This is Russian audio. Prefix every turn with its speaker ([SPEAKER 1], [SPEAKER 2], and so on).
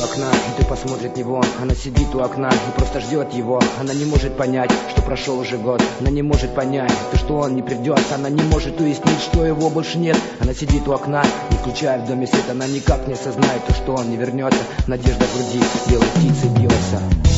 [SPEAKER 1] окна, и ты посмотрит не вон. Она сидит у окна и просто ждет его. Она не может понять, что прошел уже год. Она не может понять, то, что он не придет. Она не может уяснить, что его больше нет. Она сидит у окна, не включая в доме свет. Она никак не осознает то, что он не вернется. Надежда в груди белой птицей билась.